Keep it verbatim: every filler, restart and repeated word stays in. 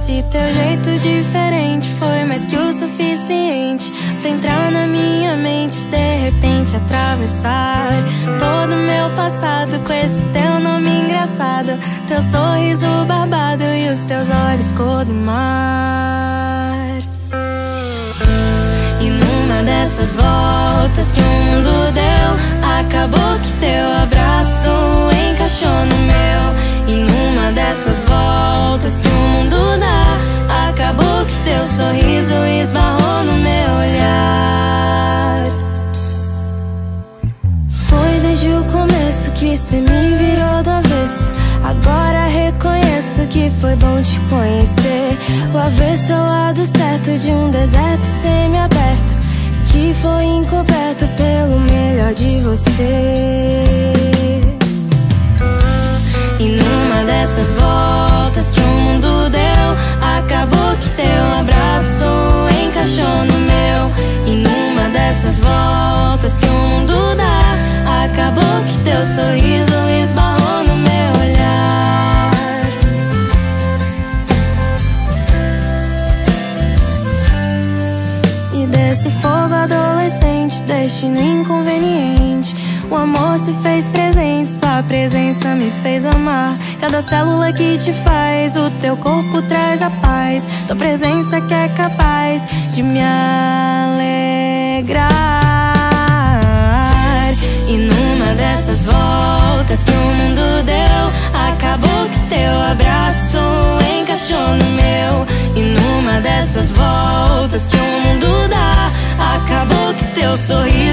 Esse teu jeito diferente foi mais que o suficiente pra entrar na minha mente, de repente atravessar todo meu passado com esse teu nome engraçado, teu sorriso barbado e os teus olhos cor do mar. E numa dessas voltas que o mundo deu, acabou que teu abraço encaixou no meu. E numa dessas voltas que o mundo dá, acabou que teu sorriso esbarrou no meu olhar. Foi desde o começo que cê me virou do avesso. Agora reconheço que foi bom te conhecer. O avesso é o lado certo de um deserto semi-aberto, que foi encoberto pelo melhor de você. E numa dessas voltas que o mundo deu, acabou que teu abraço encaixou no meu. E numa dessas voltas que o mundo dá, acabou que teu sorriso esbarrou no meu olhar. E desse fogo adolescente, destino inconveniente, o amor se fez presente, sua presença me fez amar. Cada célula que te faz, o teu corpo traz a paz, tua presença que é capaz de me alegrar. E numa dessas voltas que o mundo deu, acabou que teu abraço encaixou no meu. E numa dessas voltas que o mundo dá, acabou que teu sorriso